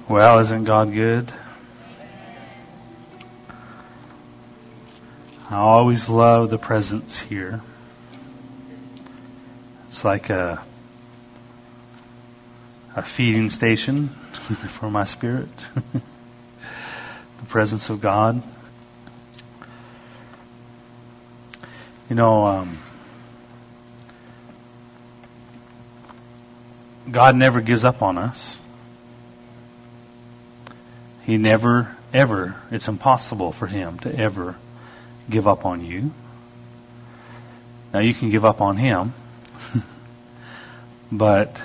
Well, isn't God good? I always love the presence here. It's like a feeding station for my spirit. The presence of God. You know, God never gives up on us. He never, ever, it's impossible for Him to ever give up on you. Now you can give up on Him, but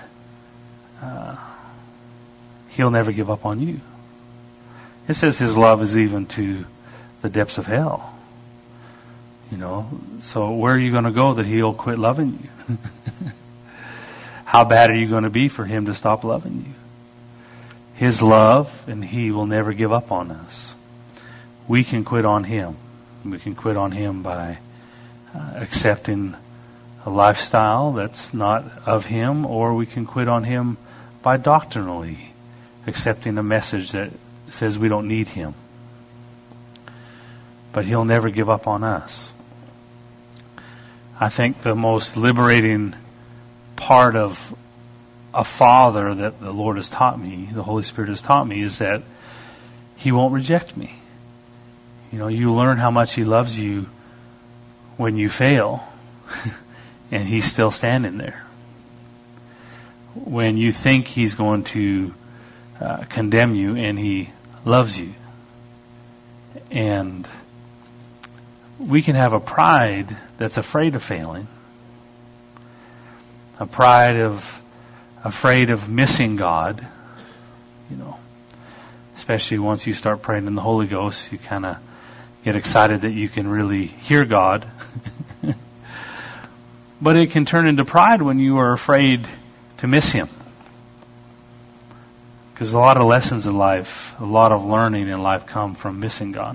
He'll never give up on you. It says His love is even to the depths of hell. You know, so where are you going to go that He'll quit loving you? How bad are you going to be for Him to stop loving you? His love, and He will never give up on us. We can quit on Him. We can quit on Him by accepting a lifestyle that's not of Him, or we can quit on Him by doctrinally accepting a message that says we don't need Him. But He'll never give up on us. I think the most liberating part of a father that the Lord has taught me, the Holy Spirit has taught me, is that He won't reject me. You know, you learn how much He loves you when you fail, and He's still standing there. When you think He's going to condemn you, and He loves you. And we can have a pride that's afraid of failing. A pride afraid of missing God. You know, especially once you start praying in the Holy Ghost, you kind of get excited that you can really hear God. But it can turn into pride when you are afraid to miss Him. Because a lot of lessons in life, a lot of learning in life come from missing God.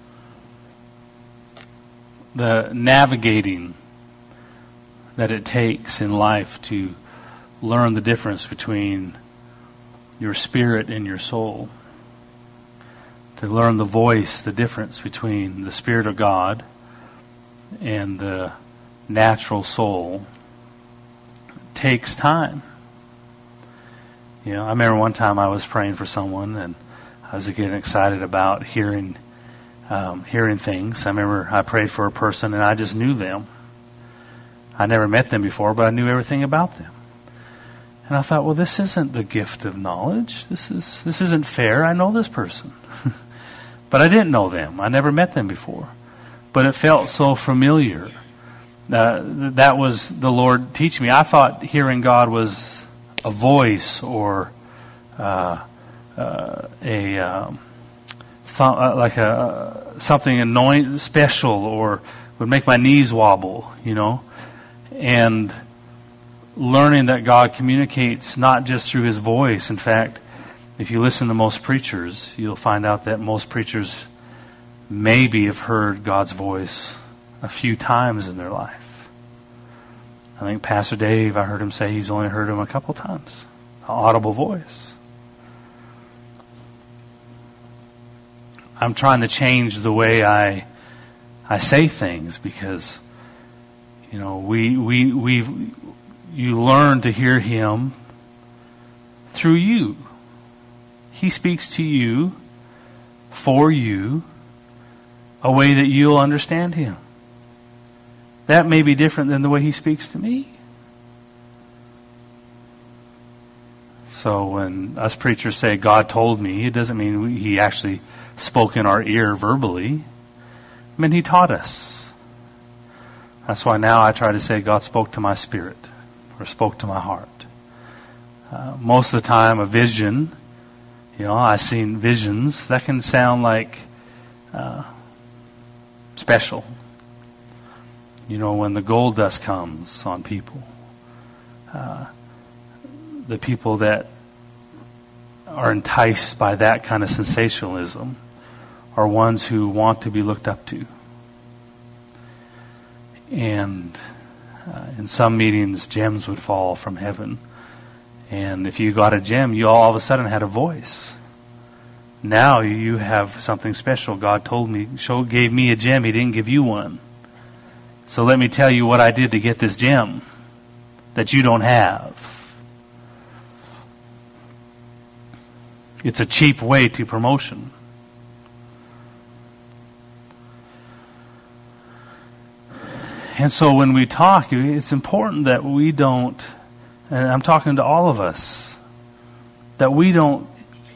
The navigating that it takes in life to learn the difference between your spirit and your soul. To learn the voice, the difference between the Spirit of God and the natural soul, takes time. You know, I remember one time I was praying for someone and I was getting excited about hearing things. I remember I prayed for a person and I just knew them. I never met them before, but I knew everything about them. And I thought, well, this isn't the gift of knowledge. This isn't fair. I know this person. But I didn't know them. I never met them before. But it felt so familiar. That was the Lord teaching me. I thought hearing God was a voice or something annoying, special, or would make my knees wobble, you know. And learning that God communicates not just through His voice. In fact, if you listen to most preachers, you'll find out that most preachers maybe have heard God's voice a few times in their life. I think Pastor Dave, I heard him say he's only heard Him a couple times. An audible voice. I'm trying to change the way I say things because, you know, you learn to hear Him through you. He speaks to you, for you, a way that you'll understand Him. That may be different than the way He speaks to me. So when us preachers say God told me, it doesn't mean He actually spoke in our ear verbally. I mean, He taught us. That's why now I try to say God spoke to my spirit or spoke to my heart. Most of the time, a vision, you know, I've seen visions that can sound like special. You know, when the gold dust comes on people, the people that are enticed by that kind of sensationalism are ones who want to be looked up to. And in some meetings, gems would fall from heaven. And if you got a gem, you all of a sudden had a voice. Now you have something special. God gave me a gem. He didn't give you one. So let me tell you what I did to get this gem that you don't have. It's a cheap way to promotion. And so when we talk, it's important that we don't, and I'm talking to all of us, that we don't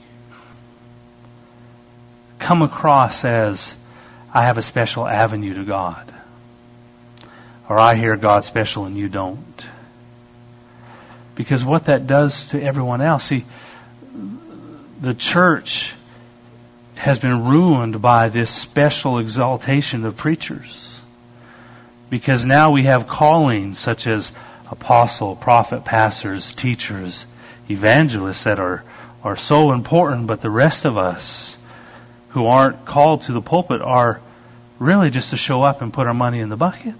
come across as, I have a special avenue to God. Or I hear God special and you don't. Because what that does to everyone else, see, the church has been ruined by this special exaltation of preachers. Because now we have callings such as apostle, prophet, pastors, teachers, evangelists that are so important, but the rest of us who aren't called to the pulpit are really just to show up and put our money in the bucket.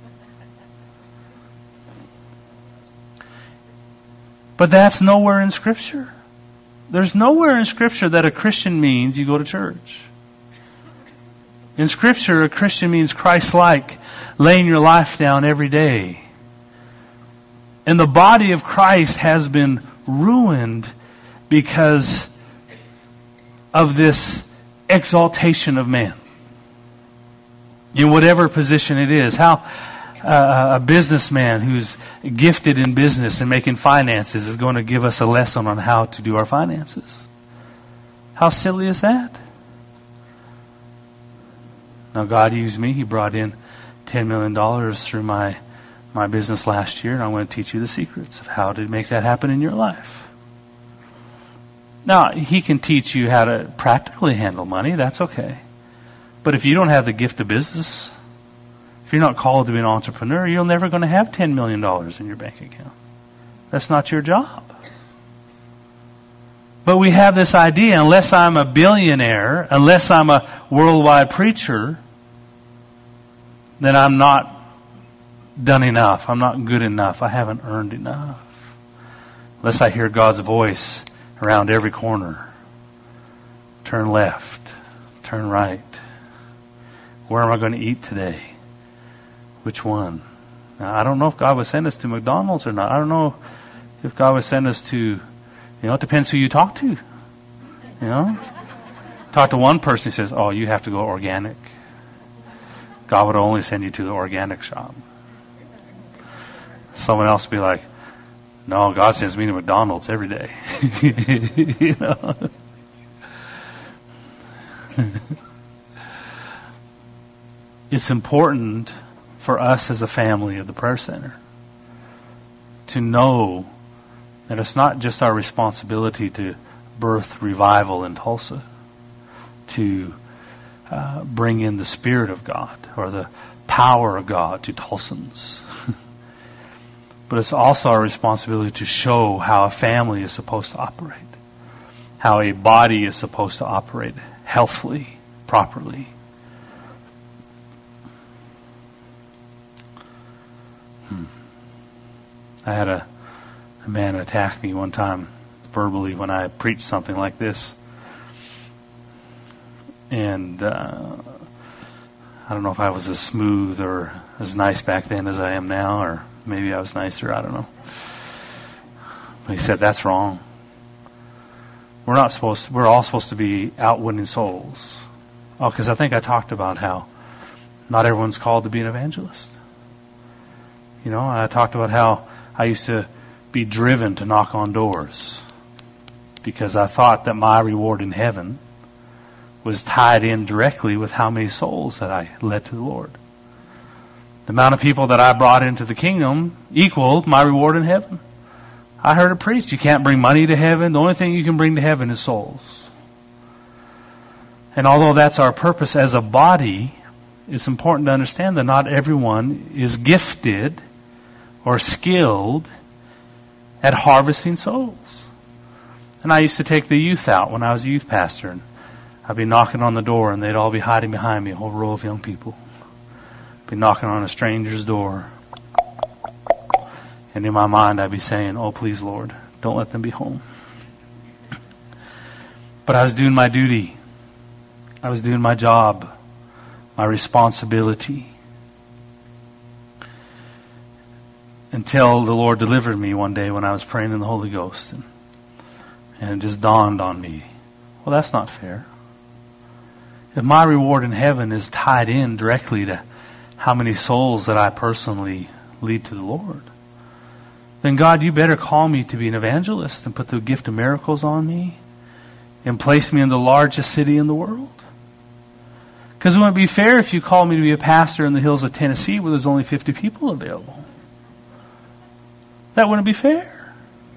But that's nowhere in Scripture. There's nowhere in Scripture that a Christian means you go to church. In Scripture, a Christian means Christ-like, laying your life down every day. And the body of Christ has been ruined because of this exaltation of man. In whatever position it is. How a businessman who's gifted in business and making finances is going to give us a lesson on how to do our finances. How silly is that? Now God used me. He brought in $10 million through my business last year, and I'm going to teach you the secrets of how to make that happen in your life. Now, He can teach you how to practically handle money. That's okay. But if you don't have the gift of business, if you're not called to be an entrepreneur, you're never going to have $10 million in your bank account. That's not your job. But we have this idea, unless I'm a billionaire, unless I'm a worldwide preacher, then I'm not done enough. I'm not good enough. I haven't earned enough. Unless I hear God's voice around every corner. Turn left. Turn right. Where am I going to eat today? Which one? Now, I don't know if God would send us to McDonald's or not. I don't know if God would send us to, it depends who you talk to. Talk to one person, he says, oh, you have to go organic. God would only send you to the organic shop. Someone else would be like, no, God sends me to McDonald's every day. It's important for us as a family of the Prayer Center to know that it's not just our responsibility to birth revival in Tulsa, to bring in the Spirit of God or the power of God to Tulsans. But it's also our responsibility to show how a family is supposed to operate, how a body is supposed to operate healthily, properly. I had a man attack me one time verbally when I preached something like this. And I don't know if I was as smooth or as nice back then as I am now, or maybe I was nicer, I don't know. But he said, that's wrong. We're all supposed to be out winning souls. Oh, because I think I talked about how not everyone's called to be an evangelist. I talked about how I used to be driven to knock on doors because I thought that my reward in heaven was tied in directly with how many souls that I led to the Lord. The amount of people that I brought into the kingdom equaled my reward in heaven. I heard it preached, you can't bring money to heaven. The only thing you can bring to heaven is souls. And although that's our purpose as a body, it's important to understand that not everyone is gifted or skilled at harvesting souls. And I used to take the youth out when I was a youth pastor, and I'd be knocking on the door, and they'd all be hiding behind me, a whole row of young people. I'd be knocking on a stranger's door. And in my mind, I'd be saying, oh, please, Lord, don't let them be home. But I was doing my duty. I was doing my job, my responsibility. Until the Lord delivered me one day when I was praying in the Holy Ghost. And it just dawned on me, well, that's not fair. If my reward in heaven is tied in directly to how many souls that I personally lead to the Lord, then God, you better call me to be an evangelist and put the gift of miracles on me and place me in the largest city in the world. Because it wouldn't be fair if you called me to be a pastor in the hills of Tennessee where there's only 50 people available. That wouldn't be fair.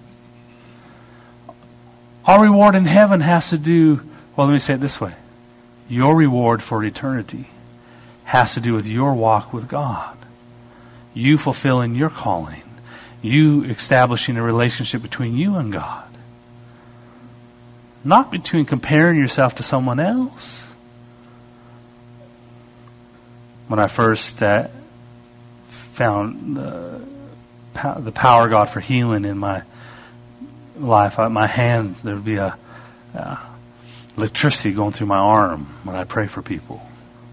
Our reward in heaven has to do, well, let me say it this way. Your reward for eternity has to do with your walk with God. You fulfilling your calling. You establishing a relationship between you and God. Not between comparing yourself to someone else. When I first found the power of God for healing in my life, my hand, there would be a electricity going through my arm when I pray for people.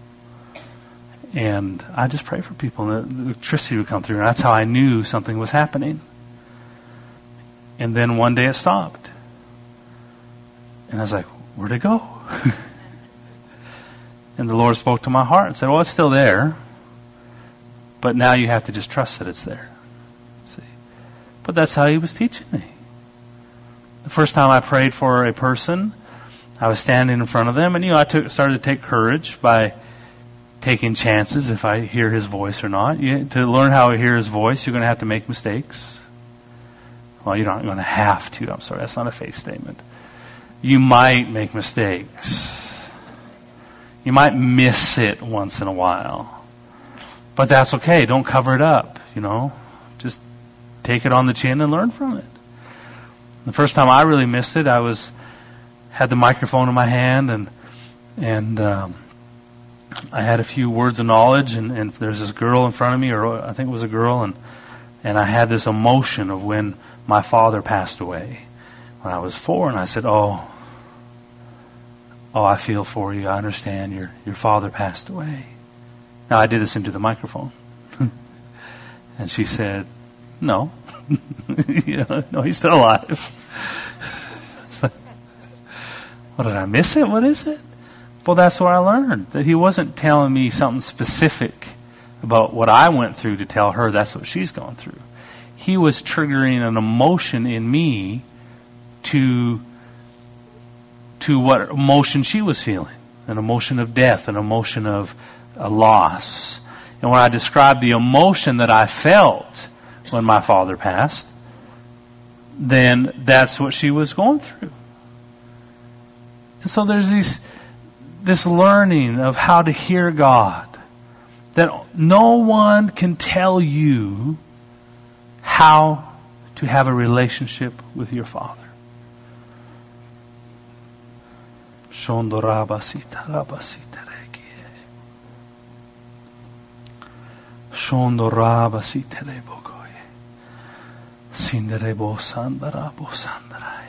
And I just pray for people, and the electricity would come through, and that's how I knew something was happening. And then one day it stopped. And I was like, where'd it go? And the Lord spoke to my heart and said, well, it's still there, but now you have to just trust that it's there. See? But that's how He was teaching me. The first time I prayed for a person, I was standing in front of them, and I started to take courage by taking chances if I hear His voice or not. To learn how to hear His voice, you're going to have to make mistakes. Well, you're not going to have to. I'm sorry, that's not a faith statement. You might make mistakes. You might miss it once in a while. But that's okay. Don't cover it up, Just take it on the chin and learn from it. The first time I really missed it, I had the microphone in my hand, and I had a few words of knowledge, and there's this girl in front of me, or I think it was a girl, and I had this emotion of when my father passed away when I was 4, and I said, oh, I feel for you. I understand your father passed away. Now, I did this into the microphone. And she said, no. No, he's still alive. It's like, what, did I miss it? What is it? Well, that's what I learned. That He wasn't telling me something specific about what I went through to tell her that's what she's gone through. He was triggering an emotion in me to what emotion she was feeling. An emotion of death, an emotion of a loss. And when I described the emotion that I felt when my father passed, then that's what she was going through. And so there's this learning of how to hear God. That no one can tell you how to have a relationship with your Father. Shondorabasita rabasita rekie. Shondorabasita rebokoye. Sinderebo sandarabo sandaraye.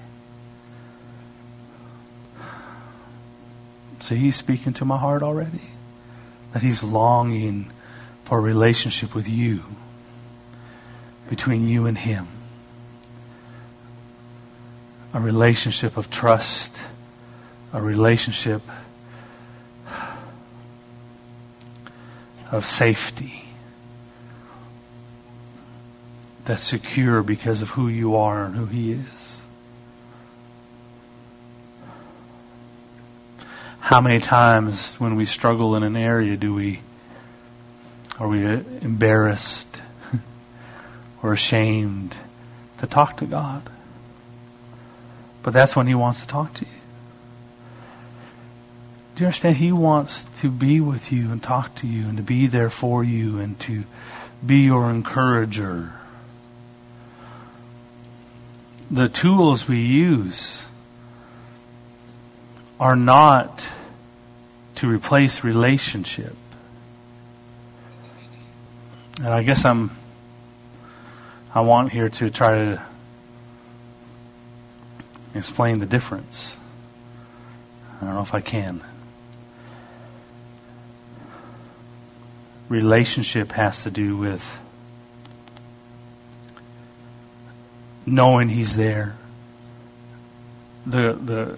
See, He's speaking to my heart already. That He's longing for a relationship with you. Between you and Him. A relationship of trust. A relationship of safety. That's secure because of who you are and who He is. How many times when we struggle in an area are we embarrassed or ashamed to talk to God? But that's when He wants to talk to you. Do you understand? He wants to be with you and talk to you and to be there for you and to be your encourager. The tools we use are not to replace relationship. And I guess I want here to try to explain the difference. I don't know if I can. Relationship has to do with knowing He's there. The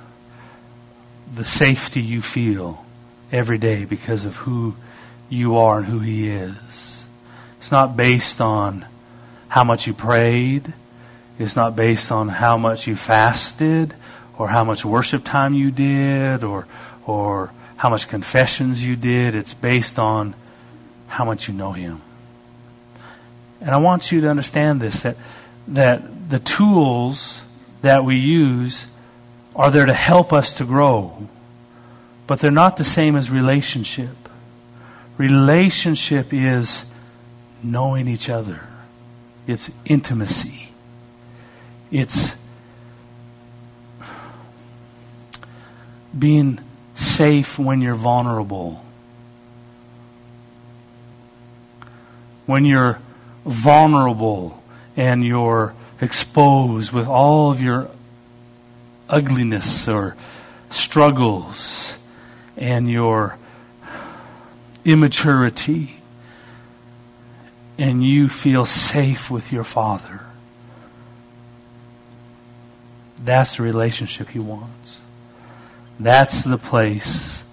safety you feel every day because of who you are and who He is. It's not based on how much you prayed. It's not based on how much you fasted or how much worship time you did or how much confessions you did. It's based on how much you know Him. And I want you to understand this, that the tools that we use are there to help us to grow, but they're not the same as relationship. Relationship is knowing each other. It's intimacy. It's being safe when you're vulnerable. When you're vulnerable and you're exposed with all of your ugliness or struggles and your immaturity, and you feel safe with your Father. That's the relationship He wants. That's the place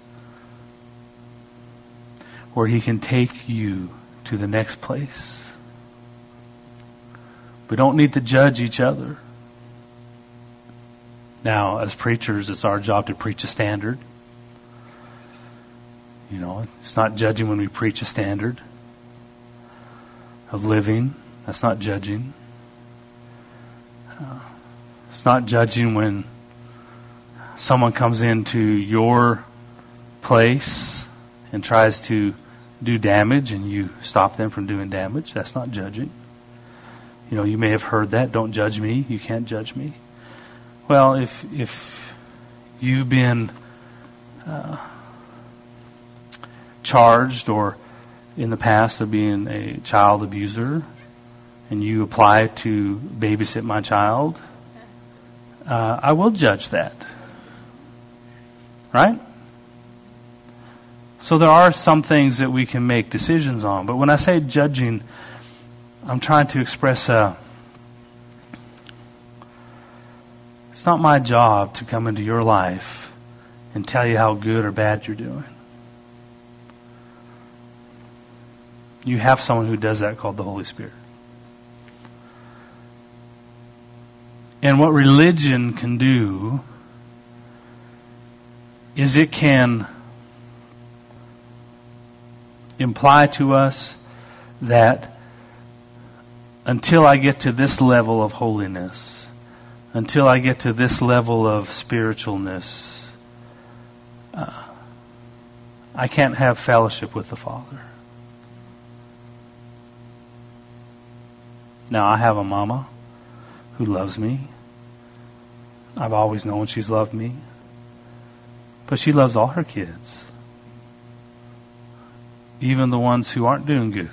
where He can take you to the next place. We don't need to judge each other. Now, as preachers, it's our job to preach a standard. You know, it's not judging when we preach a standard of living. That's not judging. It's not judging when someone comes into your place and tries to do damage and you stop them from doing damage. That's not judging. You know, you may have heard that. Don't judge me. You can't judge me. Well, if you've been charged or in the past of being a child abuser and you apply to babysit my child, I will judge that. Right? So there are some things that we can make decisions on. But when I say judging, I'm trying to express it's not my job to come into your life and tell you how good or bad you're doing. You have someone who does that called the Holy Spirit. And what religion can do is it can imply to us that until I get to this level of holiness, until I get to this level of spiritualness, I can't have fellowship with the Father. Now, I have a mama who loves me. I've always known she's loved me. But she loves all her kids. Even the ones who aren't doing good.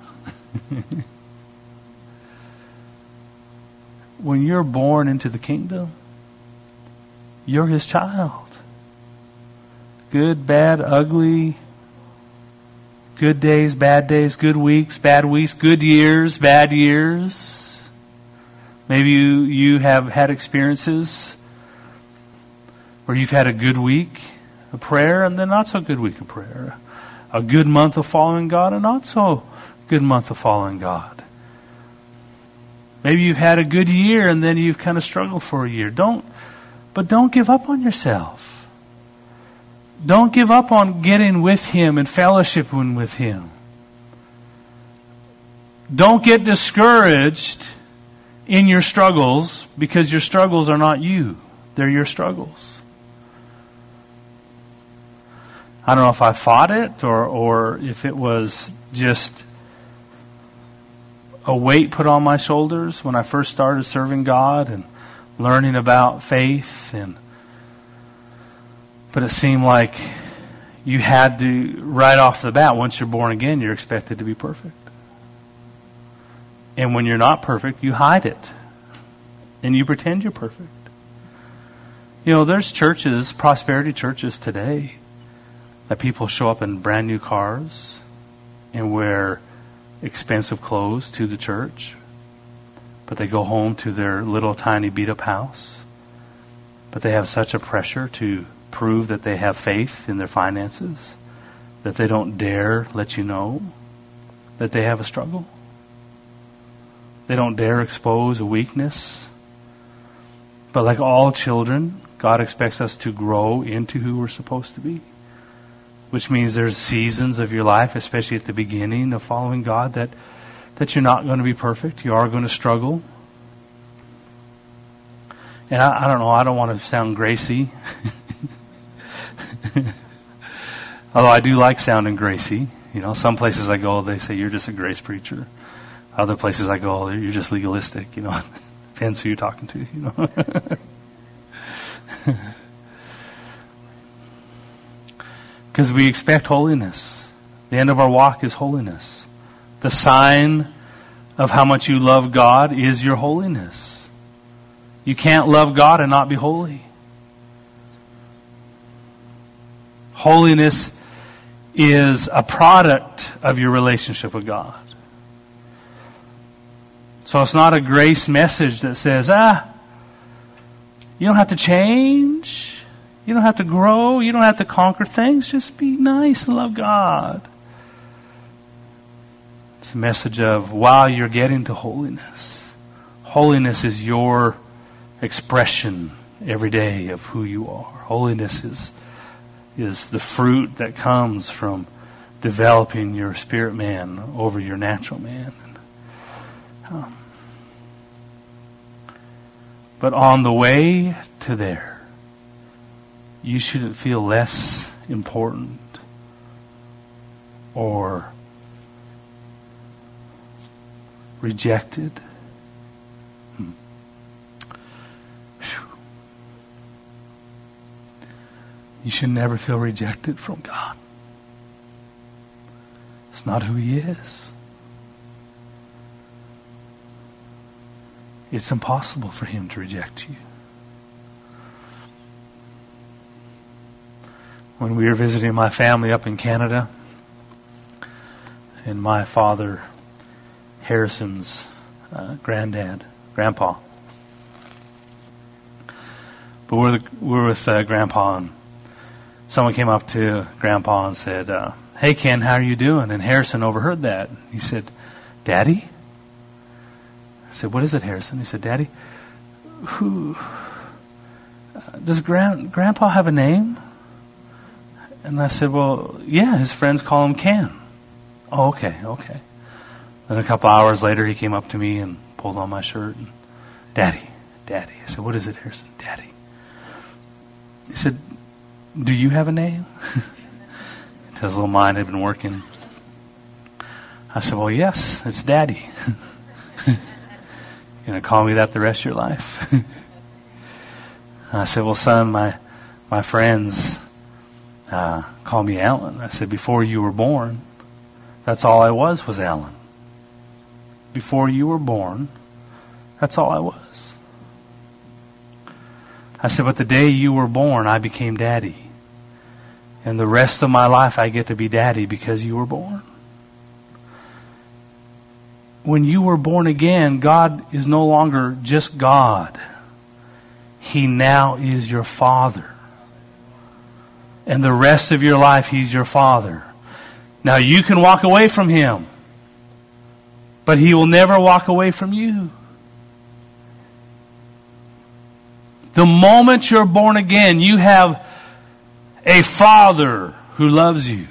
When you're born into the kingdom, you're His child. Good, bad, ugly, good days, good weeks, good years, bad years. Maybe you have had experiences where you've had a good week of prayer and then not so good week of prayer. A good month of following God and not so good month of following God. Maybe you've had a good year and then you've kind of struggled for a year. Don't give up on yourself. Don't give up on getting with Him and fellowshipping with Him. Don't get discouraged in your struggles because your struggles are not you. They're your struggles. I don't know if I fought it or if it was just a weight put on my shoulders when I first started serving God and learning about faith. But it seemed like you had to, right off the bat, once you're born again, you're expected to be perfect. And when you're not perfect, you hide it. And you pretend you're perfect. There's churches, prosperity churches today, that people show up in brand new cars and wear expensive clothes to the church, but they go home to their little tiny beat up house. But they have such a pressure to prove that they have faith in their finances that they don't dare let you know that they have a struggle. They don't dare expose a weakness. But like all children, God expects us to grow into who we're supposed to be. Which means there's seasons of your life, especially at the beginning of following God, that you're not going to be perfect. You are going to struggle. And I don't know, I don't want to sound gracie. Although I do like sounding gracie. Some places I go, they say, you're just a grace preacher. Other places I go, you're just legalistic. Depends who you're talking to, Because we expect holiness. The end of our walk is holiness. The sign of how much you love God is your holiness. You can't love God and not be holy. Holiness is a product of your relationship with God. So it's not a grace message that says, you don't have to change. You don't have to grow. You don't have to conquer things. Just be nice and love God. It's a message of, while you're getting to holiness, holiness is your expression every day of who you are. Holiness is the fruit that comes from developing your spirit man over your natural man. But on the way to there, you shouldn't feel less important or rejected. You should never feel rejected from God. It's not who He is. It's impossible for Him to reject you. When we were visiting my family up in Canada, and my father, Harrison's grandpa. But we're with Grandpa, and someone came up to Grandpa and said, "Hey Ken, how are you doing?" And Harrison overheard that. He said, "Daddy?" I said, "What is it, Harrison?" He said, "Daddy, who does Grandpa have a name?" And I said, "Well, yeah, his friends call him Ken." "Oh, okay." Then a couple hours later, he came up to me and pulled on my shirt. And, Daddy. I said, "What is it, Harrison?" "Daddy." He said, "Do you have a name?" His little mind had been working. I said, "Well, yes, it's Daddy." "You're going to call me that the rest of your life?" I said, "Well, son, my friends call me Alan." I said, "Before you were born, that's all I was Alan. Before you were born, that's all I was." I said, "But the day you were born, I became Daddy. And the rest of my life, I get to be Daddy because you were born." When you were born again, God is no longer just God. He now is your Father. And the rest of your life, He's your Father. Now you can walk away from Him, but He will never walk away from you. The moment you're born again, you have a Father who loves you,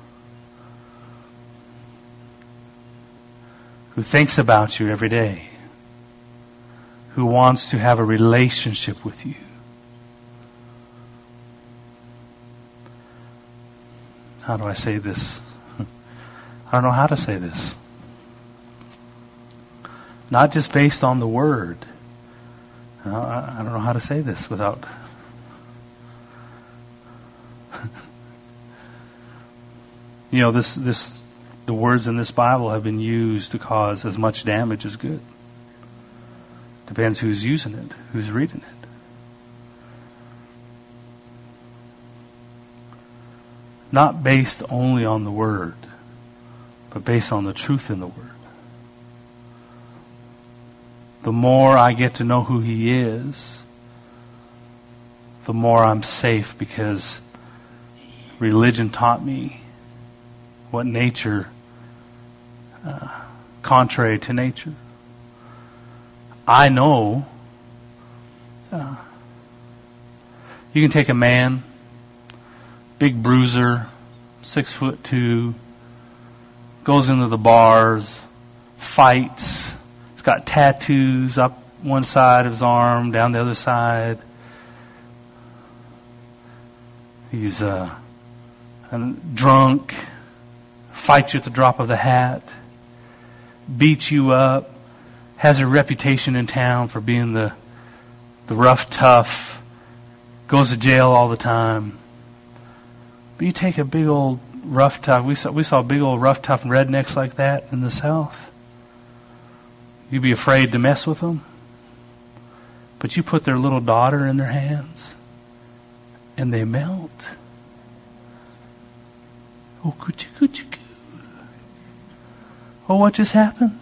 who thinks about you every day, who wants to have a relationship with you. How do I say this? I don't know how to say this. Not just based on the word. I don't know how to say this without... the words in this Bible have been used to cause as much damage as good. Depends who's using it, who's reading it. not based only on the Word, but based on the truth in the Word. The more I get to know who He is, the more I'm safe, because religion taught me what nature, contrary to nature. I know you can take a man, big bruiser, 6'2", goes into the bars, fights. He's got tattoos up one side of his arm, down the other side. He's drunk, fights you at the drop of the hat, beats you up, has a reputation in town for being the rough, tough, goes to jail all the time. But you take a big old rough, tough, we saw big old rough, tough rednecks like that in the South. You'd be afraid to mess with them. But you put their little daughter in their hands, and they melt. Oh, coochie, coochie, coo. Oh, what just happened?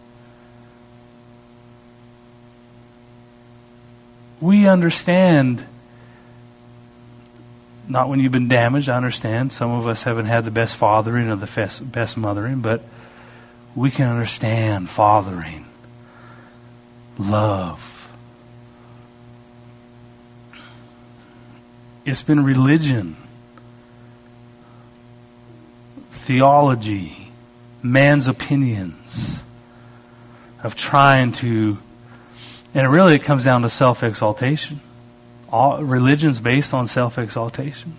We understand, not when you've been damaged, I understand. Some of us haven't had the best fathering or the best mothering, but we can understand fathering, love. It's been religion, theology, man's opinions of trying to, and really it comes down to self-exaltation. All religion's based on self-exaltation.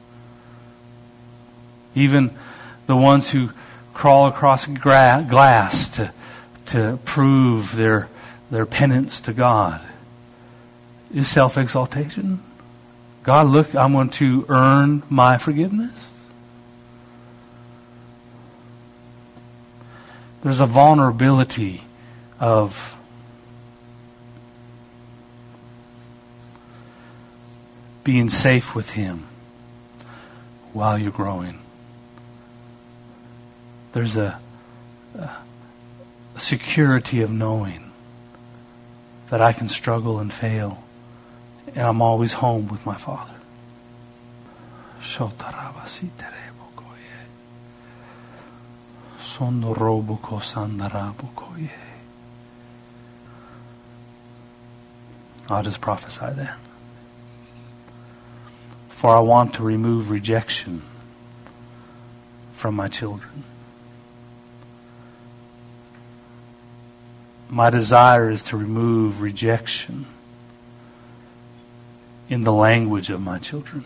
Even the ones who crawl across glass to prove their penance to God is self-exaltation. God, look, I'm going to earn my forgiveness. There's a vulnerability of being safe with Him while you're growing. There's a security of knowing that I can struggle and fail, and I'm always home with my Father. I'll just prophesy that. For I want to remove rejection from my children. My desire is to remove rejection in the language of my children.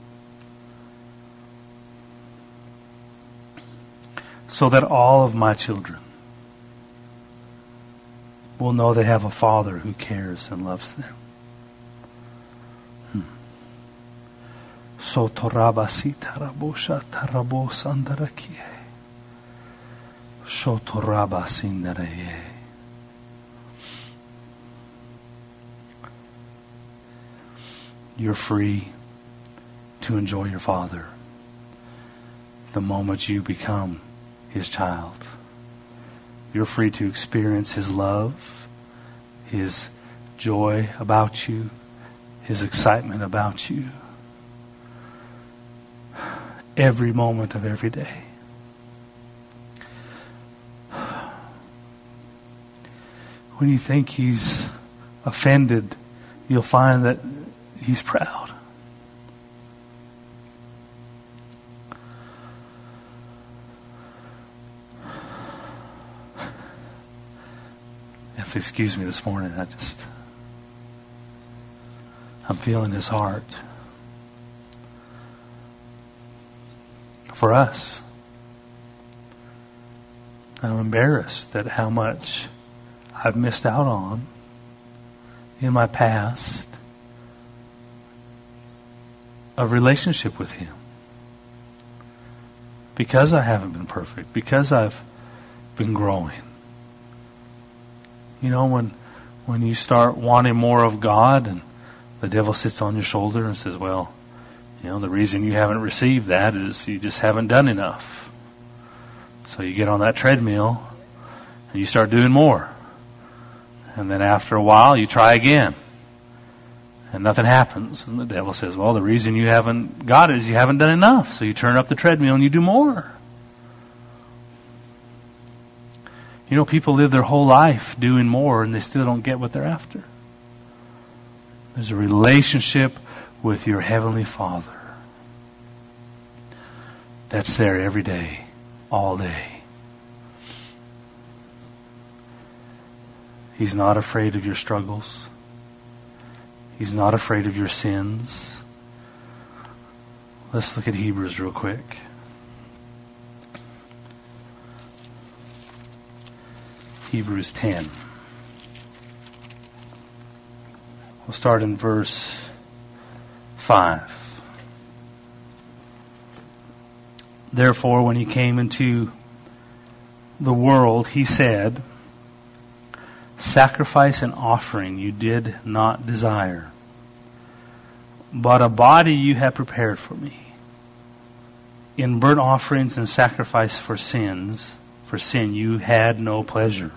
So that all of my children will know they have a Father who cares and loves them. So torabasita rabosha tarabos andarakie. So torabasindaraye. You're free to enjoy your Father the moment you become His child. You're free to experience His love, His joy about you, His excitement about you, every moment of every day. When you think He's offended, you'll find that He's proud. If you excuse me this morning, I'm feeling His heart for us. I'm embarrassed at how much I've missed out on in my past of relationship with Him. Because I haven't been perfect, because I've been growing. You know, when you start wanting more of God and the devil sits on your shoulder and says, well, The reason you haven't received that is you just haven't done enough. So you get on that treadmill and you start doing more. And then after a while, you try again. And nothing happens. And the devil says, well, the reason you haven't got it is you haven't done enough. So you turn up the treadmill and you do more. People live their whole life doing more and they still don't get what they're after. There's a relationship with your Heavenly Father that's there every day, all day. He's not afraid of your struggles. He's not afraid of your sins. Let's look at Hebrews real quick. Hebrews 10. We'll start in verse 5. Therefore, when he came into the world, he said, sacrifice and offering you did not desire, but a body you have prepared for me. In burnt offerings and sacrifice for sin you had no pleasure.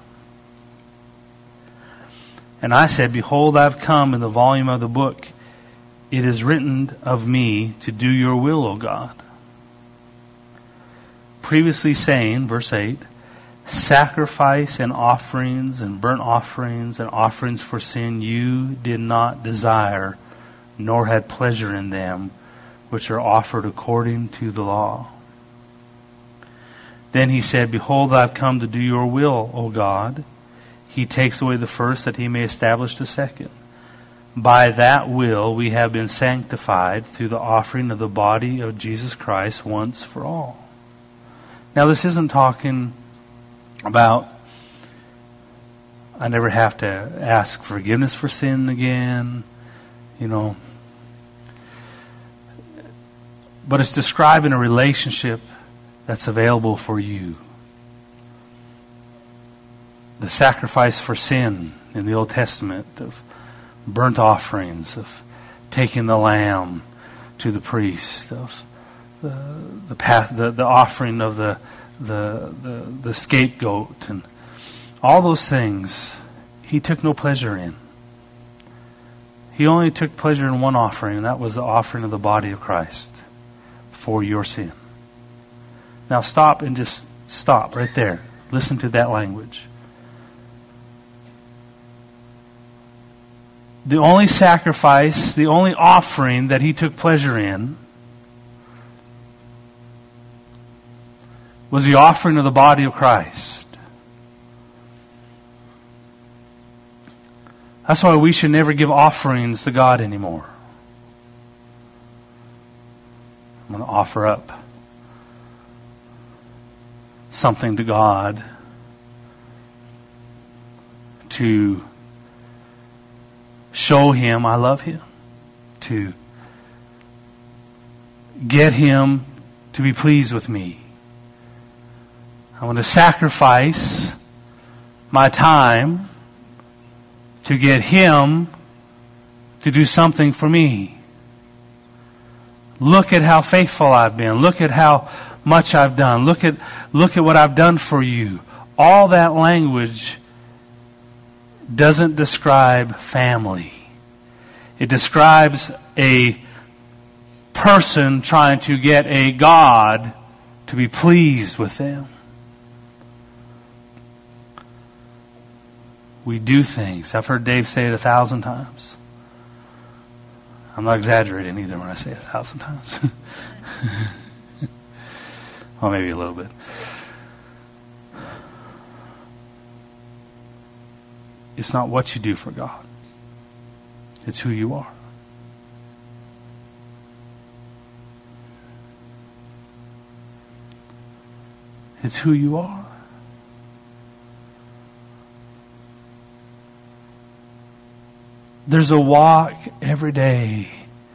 And I said, behold, I have come in the volume of the book. It is written of me to do your will, O God. Previously saying, verse 8, sacrifice and offerings and burnt offerings and offerings for sin you did not desire, nor had pleasure in them, which are offered according to the law. Then he said, behold, I have come to do your will, O God. He takes away the first that he may establish the second. By that will we have been sanctified through the offering of the body of Jesus Christ once for all. Now this isn't talking about I never have to ask forgiveness for sin again, But it's describing a relationship that's available for you. The sacrifice for sin in the Old Testament of burnt offerings, of taking the lamb to the priest, of the offering of the scapegoat, and all those things he took no pleasure in. He only took pleasure in one offering, and that was the offering of the body of Christ for your sin. Now stop and just stop right there. Listen to that language. The only sacrifice, the only offering that he took pleasure in was the offering of the body of Christ. That's why we should never give offerings to God anymore. I'm going to offer up something to God to show Him I love Him, to get Him to be pleased with me. I want to sacrifice my time to get Him to do something for me. Look at how faithful I've been. Look at how much I've done. Look at what I've done for you. All that language doesn't describe family. It describes a person trying to get a God to be pleased with them. We do things. I've heard Dave say it 1,000 times. I'm not exaggerating either when I say it 1,000 times. Well, maybe a little bit. It's not what you do for God. It's who you are. It's who you are. There's a walk every day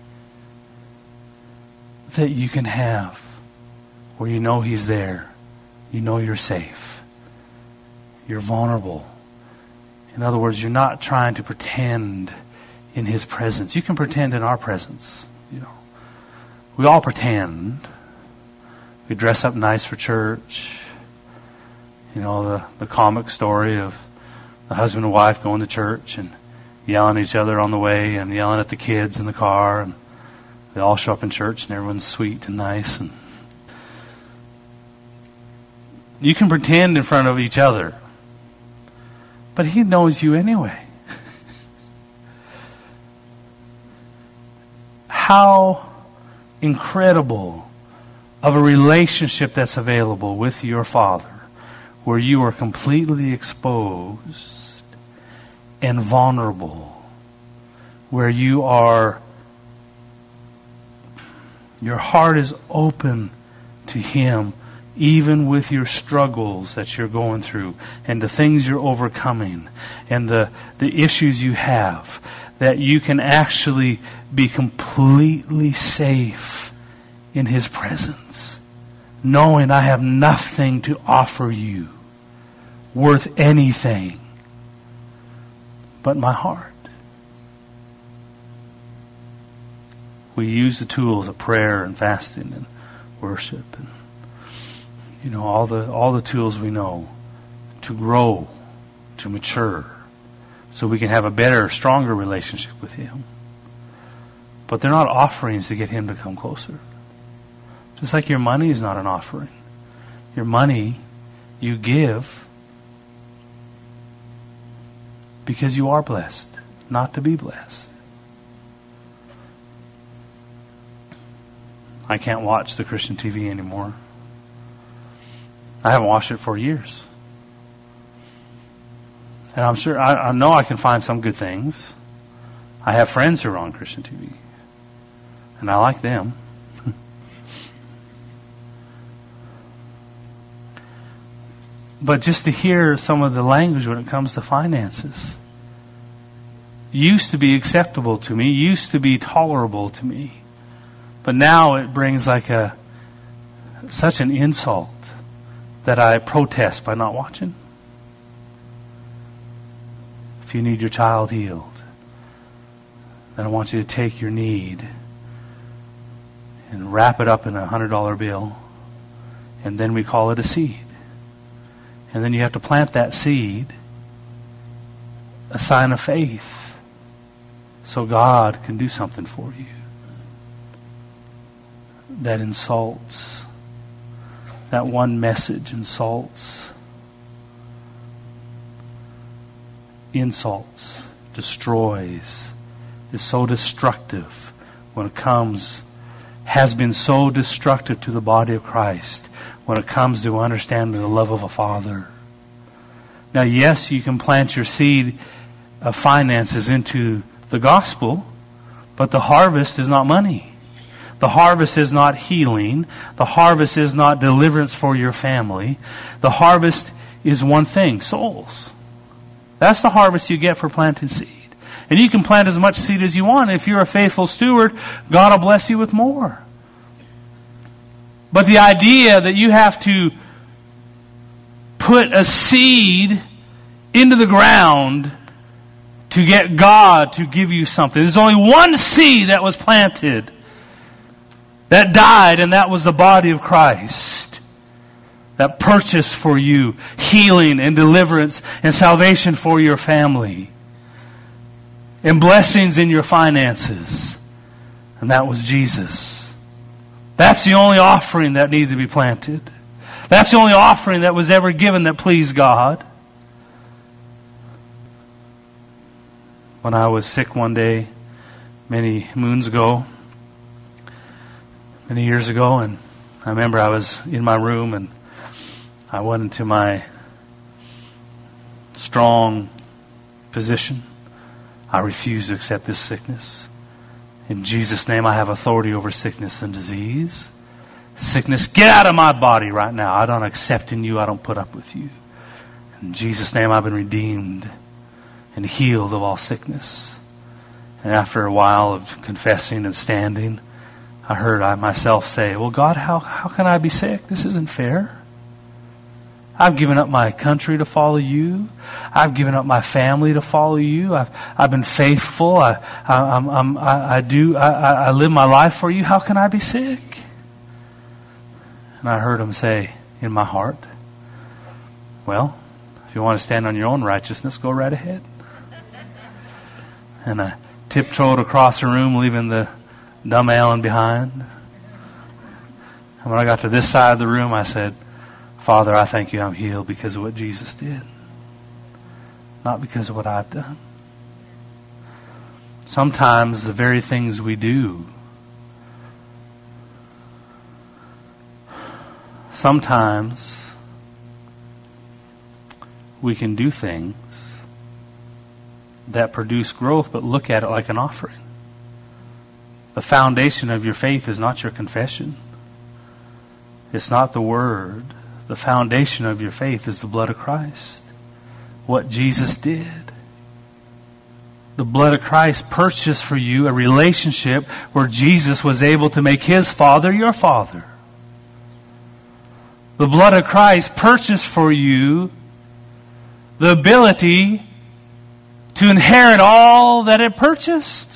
that you can have where you know He's there. You know you're safe. You're vulnerable. In other words, you're not trying to pretend in His presence. You can pretend in our presence, we all pretend. We dress up nice for church. You know, the comic story of the husband and wife going to church and yelling at each other on the way and yelling at the kids in the car. And they all show up in church and everyone's sweet and nice. And you can pretend in front of each other, but He knows you anyway. How incredible of a relationship that's available with your Father, where you are completely exposed and vulnerable, where your heart is open to Him, even with your struggles that you're going through and the things you're overcoming and the issues you have, that you can actually be completely safe in His presence, knowing I have nothing to offer you worth anything but my heart. We use the tools of prayer and fasting and worship and all the tools we know to grow, to mature, so we can have a better, stronger relationship with Him. But they're not offerings to get Him to come closer. Just like your money is not an offering. Your money you give because you are blessed, not to be blessed. I can't watch the Christian TV anymore. I haven't watched it for years. And I'm sure, I know I can find some good things. I have friends who are on Christian TV. And I like them. But just to hear some of the language when it comes to finances used to be acceptable to me, used to be tolerable to me. But now it brings such an insult that I protest by not watching. If you need your child healed, then I want you to take your need and wrap it up in $100 bill, and then we call it a seed. And then you have to plant that seed, a sign of faith, so God can do something for you. That insults. That one message insults. Insults, destroys, is so destructive when it comes, has been so destructive to the body of Christ when it comes to understanding the love of a Father. Now, yes, you can plant your seed of finances into the gospel, but the harvest is not money. The harvest is not healing. The harvest is not deliverance for your family. The harvest is one thing, souls. That's the harvest you get for planting seed. And you can plant as much seed as you want. If you're a faithful steward, God will bless you with more. But the idea that you have to put a seed into the ground to get God to give you something. There's only one seed that was planted, that died, and that was the body of Christ, that purchased for you healing and deliverance and salvation for your family and blessings in your finances. And that was Jesus. That's the only offering that needed to be planted. That's the only offering that was ever given that pleased God. When I was sick one day, many moons ago, many years ago, and I remember I was in my room and I went into my strong position. I refuse to accept this sickness. In Jesus' name, I have authority over sickness and disease. Sickness, get out of my body right now. I don't accept in you. I don't put up with you. In Jesus' name, I've been redeemed and healed of all sickness. And after a while of confessing and standing, I heard myself say, well, God, how can I be sick? This isn't fair. I've given up my country to follow you. I've given up my family to follow you. I've been faithful. I live my life for you. How can I be sick? And I heard him say in my heart, well, if you want to stand on your own righteousness, go right ahead. And I tiptoed across the room, leaving the dumb Alan behind. And when I got to this side of the room, I said, Father, I thank you I'm healed because of what Jesus did, not because of what I've done. Sometimes the very things we do, sometimes we can do things that produce growth, but look at it like an offering. The foundation of your faith is not your confession. It's not the word. The foundation of your faith is the blood of Christ. What Jesus did. The blood of Christ purchased for you a relationship where Jesus was able to make his Father your Father. The blood of Christ purchased for you the ability to inherit all that it purchased.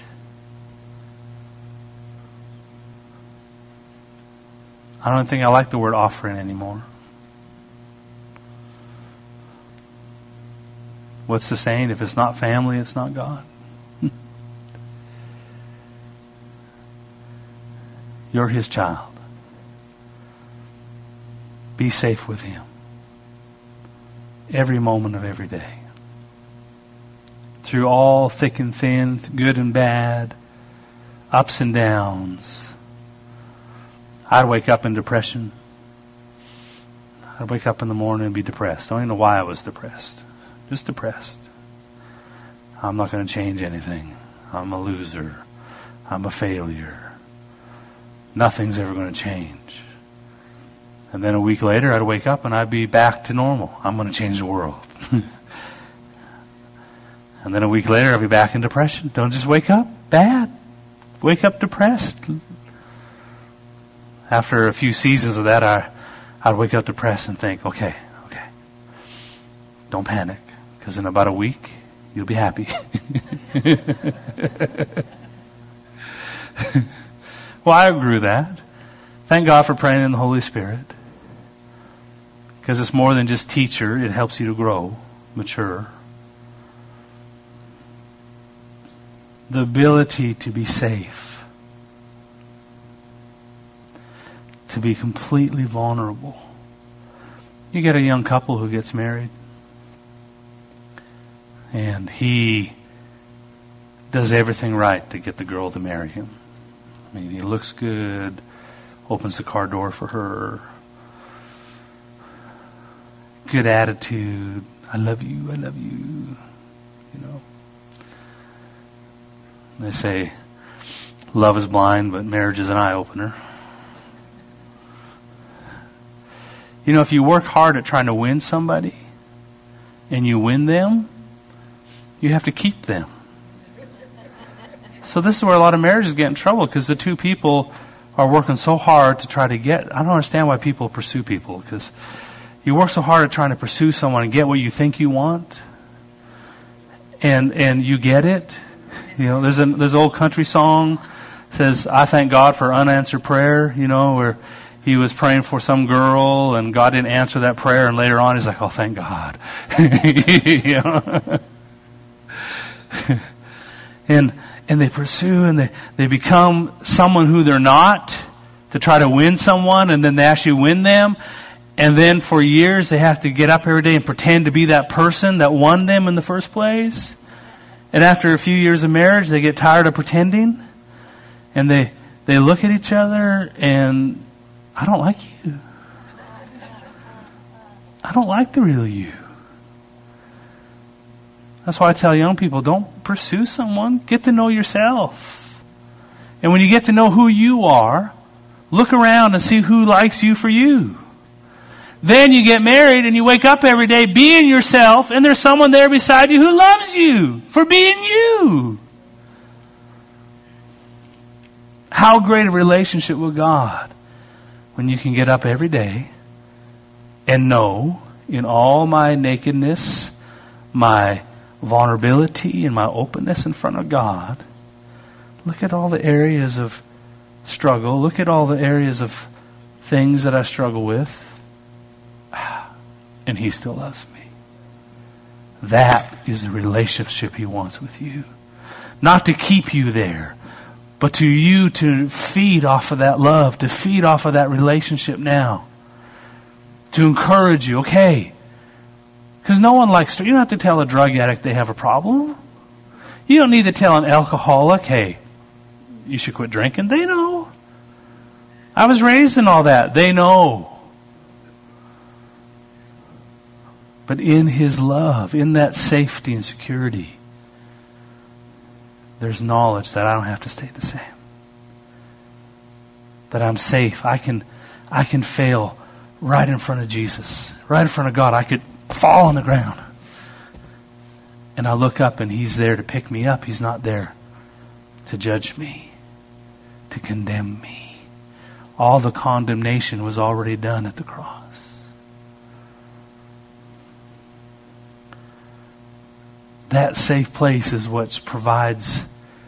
I don't think I like the word offering anymore. What's the saying? If it's not family, it's not God. You're his child. Be safe with him. Every moment of every day. Through all thick and thin, good and bad, ups and downs. I'd wake up in depression. I'd wake up in the morning and be depressed. I don't even know why I was depressed. Just depressed. I'm not going to change anything. I'm a loser. I'm a failure. Nothing's ever going to change. And then a week later, I'd wake up and I'd be back to normal. I'm going to change the world. And then a week later, I'd be back in depression. Don't just wake up bad. Wake up depressed. After a few seasons of that, I'd wake up depressed and think, okay. Don't panic, because in about a week, you'll be happy. Well, I agree with that. Thank God for praying in the Holy Spirit. Because it's more than just teacher. It helps you to grow, mature. The ability to be safe. To be completely vulnerable. You get a young couple who gets married. And he does everything right to get the girl to marry him. I mean, he looks good, opens the car door for her. Good attitude. I love you. You know. They say, love is blind, but marriage is an eye-opener. You know, if you work hard at trying to win somebody, and you win them, you have to keep them. So this is where a lot of marriages get in trouble, because the two people are working so hard to try to get. I don't understand why people pursue people, because you work so hard at trying to pursue someone and get what you think you want, and you get it. You know, there's an old country song says, "I thank God for unanswered prayer." You know, where he was praying for some girl and God didn't answer that prayer, and later on he's like, "Oh, thank God." You know. And they pursue and they become someone who they're not to try to win someone, and then they actually win them. And then for years they have to get up every day and pretend to be that person that won them in the first place. And after a few years of marriage, they get tired of pretending. And they look at each other and, I don't like you. I don't like the real you. That's why I tell young people, don't pursue someone. Get to know yourself. And when you get to know who you are, look around and see who likes you for you. Then you get married and you wake up every day being yourself, and there's someone there beside you who loves you for being you. How great a relationship with God when you can get up every day and know in all my nakedness, my vulnerability, and my openness in front of God, look at all the areas of struggle. Look at all the areas of things that I struggle with. And He still loves me. That is the relationship He wants with you. Not to keep you there, but to you to feed off of that love, to feed off of that relationship now. To encourage you, okay. Because no one likes to, you don't have to tell a drug addict they have a problem. You don't need to tell an alcoholic, hey, you should quit drinking. They know. I was raised in all that. They know. But in His love, in that safety and security, there's knowledge that I don't have to stay the same. That I'm safe. I can fail right in front of Jesus. Right in front of God. I could fall on the ground. And I look up and He's there to pick me up. He's not there to judge me, to condemn me. All the condemnation was already done at the cross. That safe place is what provides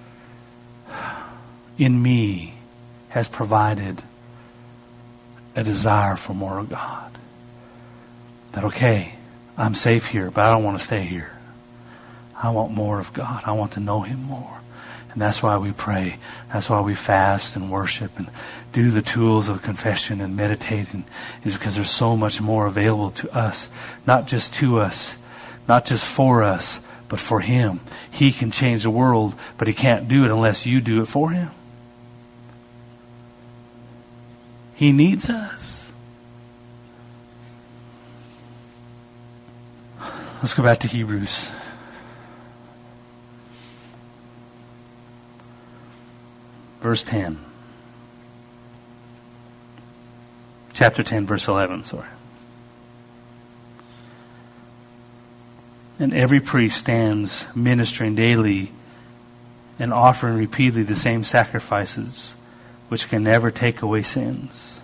in me, has provided a desire for more of God. That, okay, I'm safe here, but I don't want to stay here. I want more of God. I want to know Him more. And that's why we pray. That's why we fast and worship and do the tools of confession and meditating, is because there's so much more available to us. Not just to us, not just for us, but for Him. He can change the world, but He can't do it unless you do it for Him. He needs us. Let's go back to Hebrews. Verse 10. Chapter 10, verse 11, sorry. And every priest stands ministering daily and offering repeatedly the same sacrifices, which can never take away sins.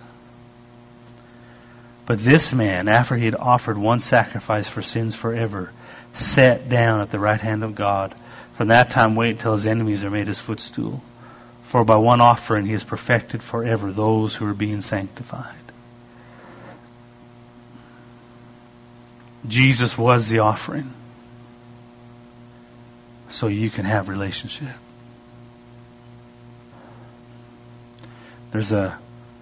But this man, after he had offered one sacrifice for sins forever, sat down at the right hand of God. From that time wait until His enemies are made His footstool. For by one offering He has perfected forever those who are being sanctified. Jesus was the offering, so you can have relationship. There's I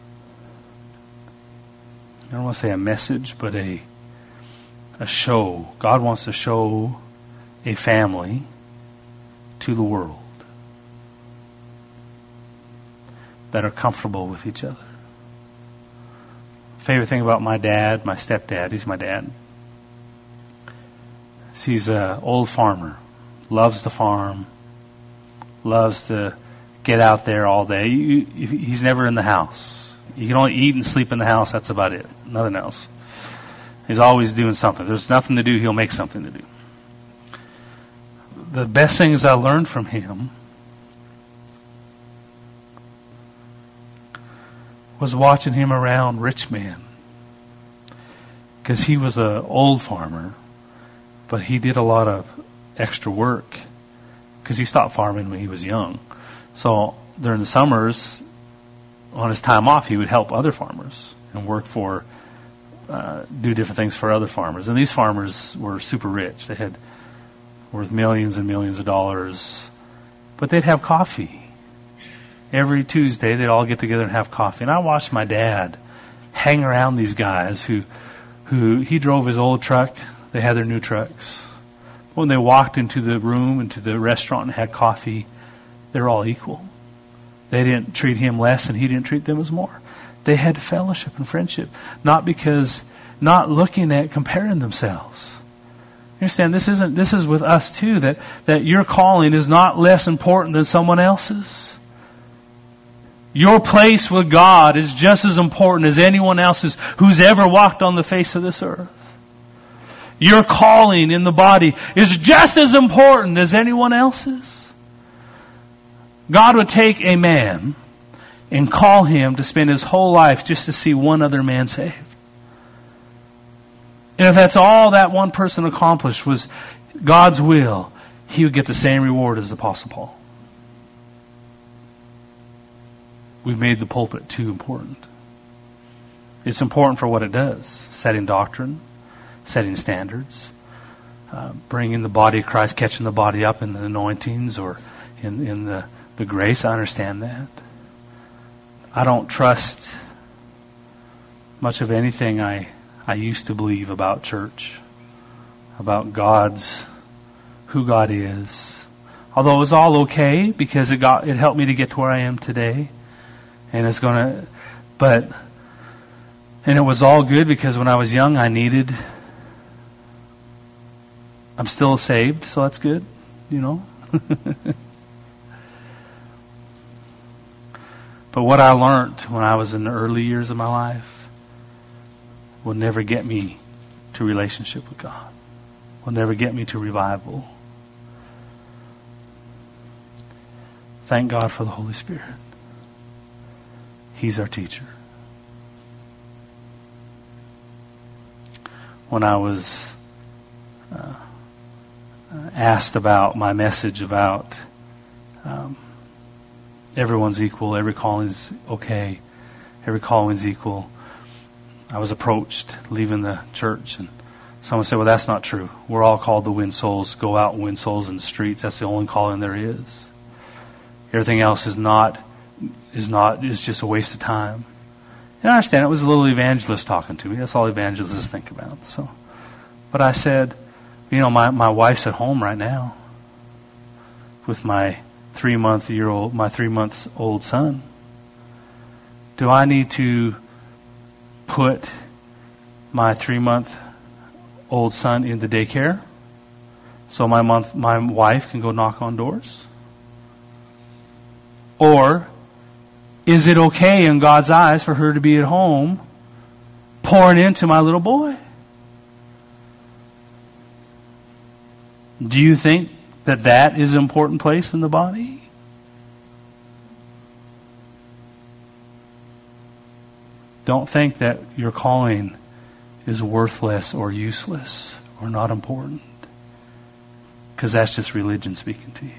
don't want to say a message, but a show. God wants to show a family to the world that are comfortable with each other. Favorite thing about my dad, my stepdad, he's my dad. He's an old farmer. Loves to farm. Loves to get out there all day. He's never in the house. You can only eat and sleep in the house. That's about it. Nothing else. He's always doing something. There's nothing to do. He'll make something to do. The best things I learned from him was watching him around rich men. Because he was an old farmer, but he did a lot of extra work because he stopped farming when he was young. So during the summers, on his time off, he would help other farmers and work for, do different things for other farmers. And these farmers were super rich. They had worth millions and millions of dollars. But they'd have coffee. Every Tuesday, they'd all get together and have coffee. And I watched my dad hang around these guys who he drove his old truck. They had their new trucks. When they walked into the room, into the restaurant and had coffee, they were all equal. They didn't treat him less and he didn't treat them as more. They had fellowship and friendship. Not looking at comparing themselves. You understand, this is with us too, that your calling is not less important than someone else's. Your place with God is just as important as anyone else's who's ever walked on the face of this earth. Your calling in the body is just as important as anyone else's. God would take a man and call him to spend his whole life just to see one other man saved. And if that's all that one person accomplished was God's will, he would get the same reward as the Apostle Paul. We've made the pulpit too important. It's important for what it does. Setting doctrine, setting standards, bringing the body of Christ, catching the body up in the anointings or in the grace. I understand that. I don't trust much of anything I used to believe about church, about who God is. Although it was all okay because it helped me to get to where I am today. And and it was all good because when I was young I'm still saved, so that's good, But what I learned when I was in the early years of my life will never get me to relationship with God. Will never get me to revival. Thank God for the Holy Spirit. He's our teacher. When I was asked about my message about everyone's equal, every calling's okay, every calling's equal, I was approached leaving the church, and someone said, well, that's not true. We're all called to win souls. Go out and win souls in the streets. That's the only calling there is. Everything else is just a waste of time. And I understand it was a little evangelist talking to me. That's all evangelists think about. But I said, my wife's at home right now with my 3 months old son. Do I need to put my 3-month-old son in the daycare so my wife can go knock on doors? Or is it okay in God's eyes for her to be at home pouring into my little boy? Do you think that is an important place in the body? Don't think that your calling is worthless or useless or not important, because that's just religion speaking to you.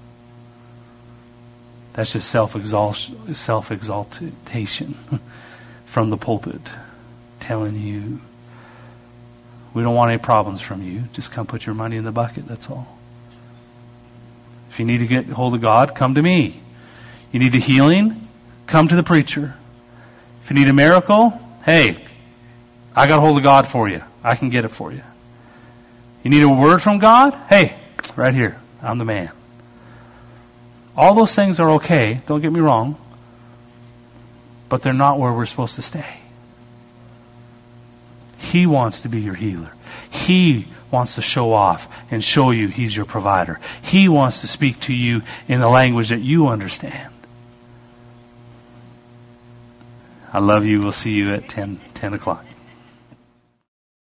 That's just self-exaltation from the pulpit telling you, we don't want any problems from you. Just come put your money in the bucket, that's all. If you need to get hold of God, come to me. You need a healing? Come to the preacher. If you need a miracle, hey, I got hold of God for you. I can get it for you. You need a word from God? Hey, right here. I'm the man. All those things are okay, don't get me wrong, but they're not where we're supposed to stay. He wants to be your healer. He wants to show off and show you He's your provider. He wants to speak to you in the language that you understand. I love you. We'll see you at 10 o'clock.